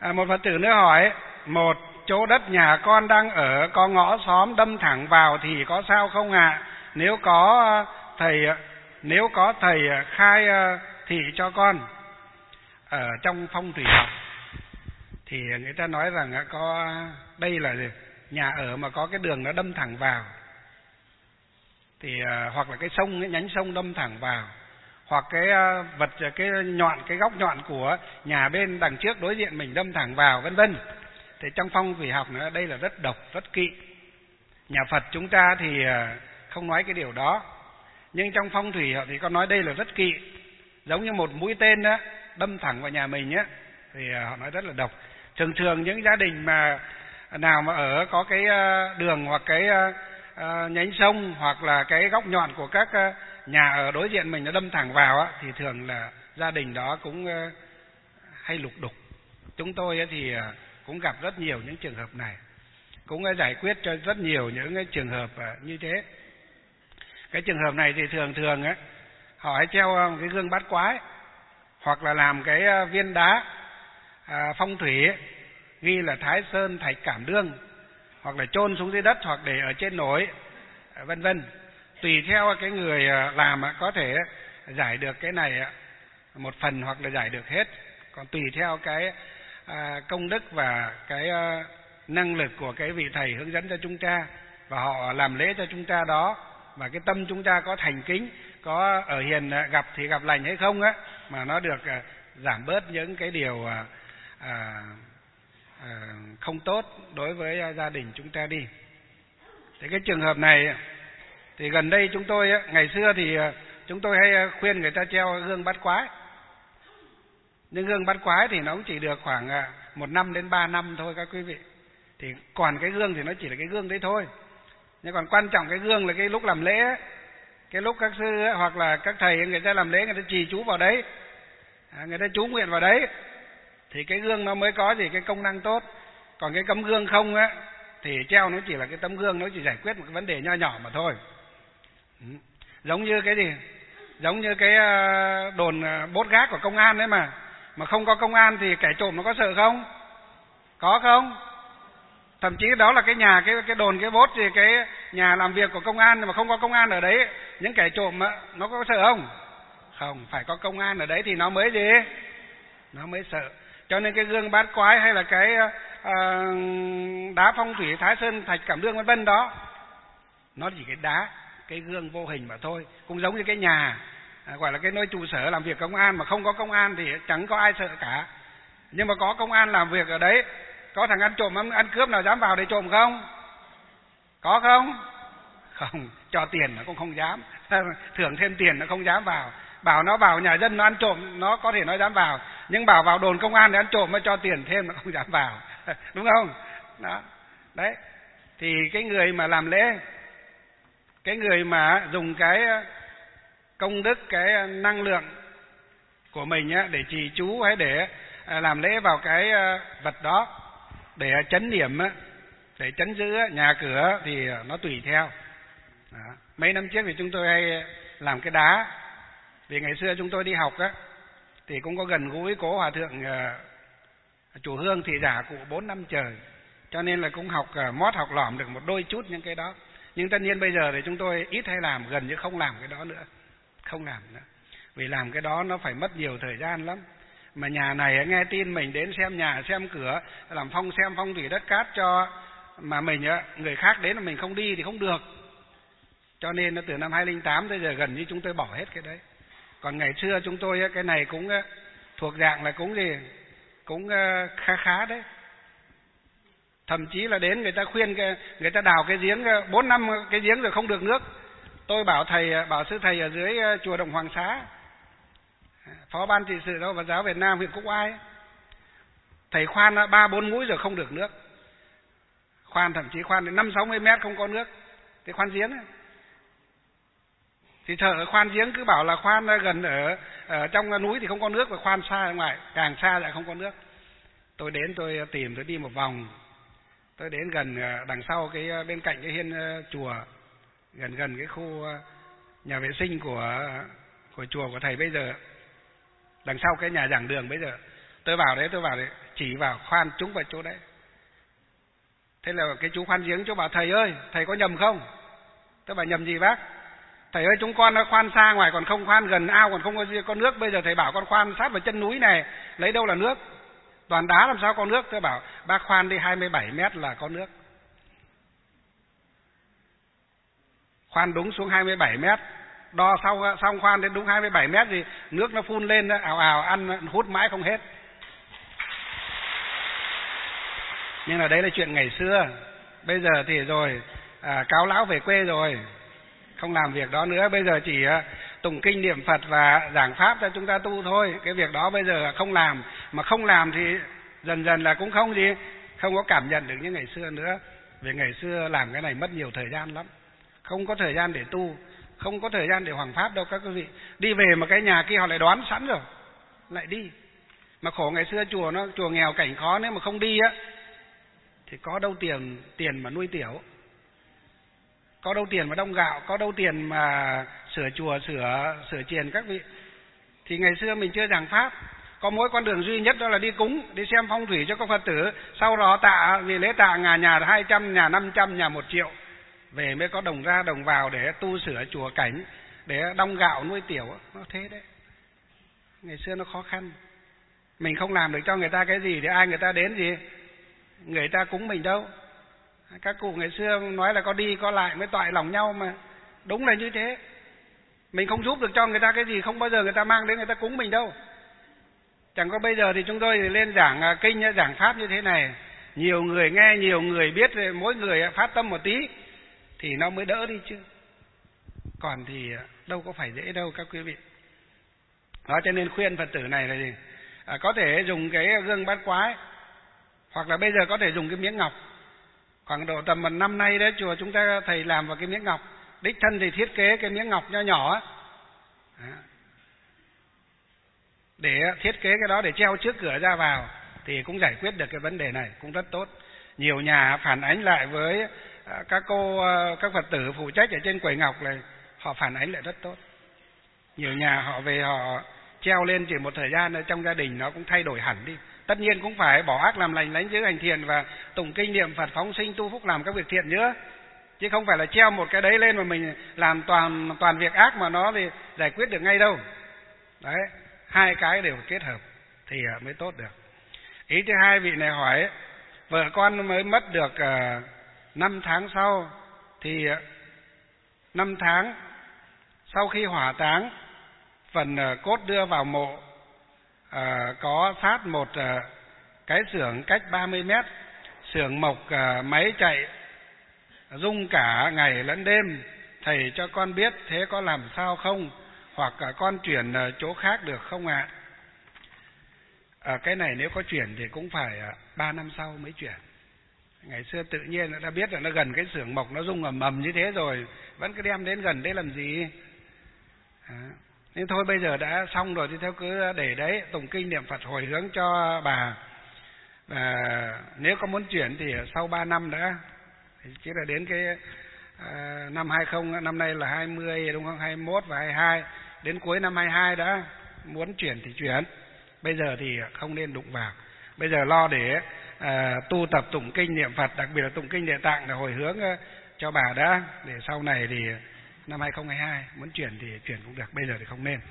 Một Phật tử nữa hỏi, một chỗ đất nhà con đang ở có ngõ xóm đâm thẳng vào thì có sao không ạ? Nếu có thầy khai thị cho con. Ở trong phong thủy học thì người ta nói rằng có đây là nhà ở mà có cái đường nó đâm thẳng vào, thì hoặc là cái sông, cái nhánh sông đâm thẳng vào, hoặc cái cái góc nhọn của nhà bên đằng trước đối diện mình đâm thẳng vào, vân vân. Thì trong phong thủy học nữa, đây là rất độc, rất kỵ. Nhà Phật chúng ta thì không nói cái điều đó, nhưng trong phong thủy họ thì có nói đây là rất kỵ, giống như một mũi tên đó đâm thẳng vào nhà mình á, thì họ nói rất là độc. Thường những gia đình mà nào mà ở có cái đường hoặc cái nhánh sông hoặc là cái góc nhọn của các nhà ở đối diện mình nó đâm thẳng vào á, thì thường là gia đình đó cũng hay lục đục. Chúng tôi thì cũng gặp rất nhiều những trường hợp này, cũng giải quyết cho rất nhiều những cái trường hợp như thế. Cái trường hợp này thì thường á, họ hay treo cái gương bát quái, hoặc là làm cái viên đá phong thủy ấy, ghi là Thái Sơn Thạch Cảm Đương, hoặc là chôn xuống dưới đất, hoặc để ở trên nổi, vân vân. Tùy theo cái người làm có thể giải được cái này một phần hoặc là giải được hết, còn tùy theo cái công đức và cái năng lực của cái vị thầy hướng dẫn cho chúng ta, và họ làm lễ cho chúng ta đó, và cái tâm chúng ta có thành kính, có ở hiền gặp thì gặp lành hay không á, mà nó được giảm bớt những cái điều không tốt đối với gia đình chúng ta đi. Thế cái trường hợp này thì gần đây chúng tôi, ngày xưa thì chúng tôi hay khuyên người ta treo gương bát quái, nhưng gương bát quái thì nó cũng chỉ được khoảng 1 năm đến 3 năm thôi các quý vị. Thì còn cái gương thì nó chỉ là cái gương đấy thôi, nhưng còn quan trọng cái gương là cái lúc làm lễ ấy, cái lúc các sư ấy, hoặc là các thầy người ta làm lễ, người ta trì chú vào đấy, người ta chú nguyện vào đấy, thì cái gương nó mới có gì cái công năng tốt. Còn cái tấm gương không á thì treo nó chỉ là cái tấm gương, nó chỉ giải quyết một cái vấn đề nho nhỏ mà thôi. Giống như cái gì, giống như cái đồn bốt gác của công an đấy, mà không có công an thì kẻ trộm nó có sợ không? Có không? Thậm chí đó là cái nhà, cái đồn, cái bốt, thì cái nhà làm việc của công an, mà không có công an ở đấy, những kẻ trộm nó có sợ không? Không, phải có công an ở đấy thì nó mới gì? Nó mới sợ. Cho nên cái gương bát quái hay là cái đá phong thủy Thái Sơn Thạch Cảm Đương vân vân đó, nó chỉ cái đá, cái gương vô hình mà thôi. Cũng giống như cái nhà gọi là cái nơi trụ sở làm việc công an, mà không có công an thì chẳng có ai sợ cả. Nhưng mà có công an làm việc ở đấy, có thằng ăn trộm ăn cướp nào dám vào để trộm không? Có không? Không, cho tiền nó cũng không dám, thưởng thêm tiền nó không dám vào. Bảo nó vào nhà dân nó ăn trộm, nó có thể nó dám vào, nhưng bảo vào đồn công an để ăn trộm mới cho tiền thêm nó không dám vào. Đúng không? Đó. Đấy. Thì cái người mà làm lễ, cái người mà dùng cái công đức, cái năng lượng của mình để trì chú hay để làm lễ vào cái vật đó, để chấn điểm, để chấn giữ nhà cửa, thì nó tùy theo. Đó. Mấy năm trước thì chúng tôi hay làm cái đá, vì ngày xưa chúng tôi đi học thì cũng có gần gũi cố hòa thượng chùa Hương Thị Giả cụ 4 năm trời, cho nên là cũng học mót học lỏm được một đôi chút những cái đó. Nhưng tất nhiên bây giờ thì chúng tôi ít hay làm, gần như không làm cái đó nữa, không làm nữa, vì làm cái đó nó phải mất nhiều thời gian lắm. Mà nhà này nghe tin mình đến xem nhà xem cửa, làm xem phong thủy đất cát cho, mà mình người khác đến mà mình không đi thì không được. Cho nên từ năm 2008 tới giờ gần như chúng tôi bỏ hết cái đấy. Còn ngày xưa chúng tôi cái này cũng thuộc dạng là cũng gì, cũng khá đấy. Thậm chí là đến người ta khuyên người ta đào cái giếng 4 năm cái giếng rồi không được nước. Tôi bảo sư thầy ở dưới chùa Động Hoàng Xá, phó ban trị sự giáo Phật giáo Việt Nam huyện Quốc Oai, thầy khoan 3-4 mũi rồi không được nước. Khoan thậm chí khoan đến 50-60 mét không có nước, cái khoan giếng ấy. Thì thợ khoan giếng cứ bảo là khoan gần ở trong núi thì không có nước, và khoan xa ra ngoài, càng xa lại không có nước. Tôi đến tôi tìm, tôi đi một vòng, tôi đến gần đằng sau cái bên cạnh cái hiên chùa, gần cái khu nhà vệ sinh của chùa của thầy bây giờ, đằng sau cái nhà giảng đường bây giờ. Tôi vào đấy chỉ vào khoan trúng vào chỗ đấy. Thế là cái chú khoan giếng chú bảo thầy ơi, thầy có nhầm không? Tôi bảo nhầm gì bác? Thầy ơi, chúng con đã khoan xa ngoài còn không khoan gần ao còn không có nước, bây giờ thầy bảo con khoan sát vào chân núi này, lấy đâu là nước? Toàn đá làm sao có nước? Tôi bảo bác khoan đi 27 mét là có nước. Khoan đúng xuống 27 mét, đo xong khoan đến đúng 27 mét thì nước nó phun lên ào ào, ăn hút mãi không hết. Nhưng mà đấy là chuyện ngày xưa. Bây giờ thì rồi cáo lão về quê rồi, không làm việc đó nữa. Bây giờ chỉ tụng kinh niệm Phật và giảng pháp cho chúng ta tu thôi. Cái việc đó bây giờ không làm. Mà không làm thì dần dần là cũng không có cảm nhận được như ngày xưa nữa. Vì ngày xưa làm cái này mất nhiều thời gian lắm, không có thời gian để tu, không có thời gian để hoằng pháp đâu các quý vị. Đi về mà cái nhà kia họ lại đoán sẵn rồi, lại đi. Mà khổ ngày xưa chùa nghèo cảnh khó, nếu mà không đi á thì có đâu tiền mà nuôi tiểu, có đâu tiền mà đong gạo, có đâu tiền mà sửa chùa, sửa chiền các vị. Thì ngày xưa mình chưa giảng pháp, có mỗi con đường duy nhất đó là đi cúng, đi xem phong thủy cho các Phật tử, sau đó tạ, vì lễ tạ nhà 200, nhà 500, nhà 1 triệu, về mới có đồng ra đồng vào để tu sửa chùa cảnh, để đong gạo nuôi tiểu. Nó thế đấy. Ngày xưa nó khó khăn. Mình không làm được cho người ta cái gì thì ai người ta đến gì? Người ta cúng mình đâu. Các cụ ngày xưa nói là có đi có lại mới toại lòng nhau mà. Đúng là như thế. Mình không giúp được cho người ta cái gì, không bao giờ người ta mang đến người ta cúng mình đâu. Chẳng có bây giờ thì chúng tôi lên giảng kinh, giảng pháp như thế này, nhiều người nghe, nhiều người biết, mỗi người phát tâm một tí thì nó mới đỡ đi chứ. Còn thì đâu có phải dễ đâu các quý vị. Đó, cho nên khuyên Phật tử này là gì? Có thể dùng cái gương bát quái, hoặc là bây giờ có thể dùng cái miếng ngọc. Khoảng độ tầm 1 năm nay đấy, chùa chúng ta thầy làm vào cái miếng ngọc. Đích thân thì thiết kế cái miếng ngọc nho nhỏ để thiết kế cái đó để treo trước cửa ra vào, thì cũng giải quyết được cái vấn đề này, cũng rất tốt. Nhiều nhà phản ánh lại với các Phật tử phụ trách ở trên quầy ngọc này, họ phản ánh lại rất tốt. Nhiều nhà họ về họ treo lên chỉ một thời gian ở trong gia đình nó cũng thay đổi hẳn đi. Tất nhiên cũng phải bỏ ác làm lành, lánh giữ hành thiện và tụng kinh niệm Phật phóng sinh tu phúc làm các việc thiện nữa. Chứ không phải là treo một cái đấy lên mà mình làm toàn việc ác mà nó thì giải quyết được ngay đâu. Đấy, hai cái đều kết hợp thì mới tốt được. Ý thứ hai, vị này hỏi vợ con mới mất được 5 tháng sau, thì 5 tháng sau khi hỏa táng, phần cốt đưa vào mộ, có phát một cái xưởng cách 30 mét, xưởng mộc máy chạy rung cả ngày lẫn đêm. Thầy cho con biết thế có làm sao không? Hoặc con chuyển chỗ khác được không ạ? Cái này nếu có chuyển thì cũng phải 3 năm sau mới chuyển. Ngày xưa tự nhiên đã biết là nó gần cái xưởng mộc, nó rung ầm ầm như thế rồi, vẫn cứ đem đến gần đấy làm gì? Nhưng thôi bây giờ đã xong rồi thì theo cứ để đấy, tụng kinh niệm Phật hồi hướng cho bà. Và nếu có muốn chuyển thì sau 3 năm đã, chứ là đến cái năm 20, năm nay là 20 đúng không? 21 và 22, đến cuối năm 22 đã muốn chuyển thì chuyển. Bây giờ thì không nên đụng vào. Bây giờ lo để tu tập tụng kinh niệm Phật, đặc biệt là tụng kinh Địa Tạng để hồi hướng cho bà đã, để sau này thì năm 2022 muốn chuyển thì chuyển cũng được, bây giờ thì không nên.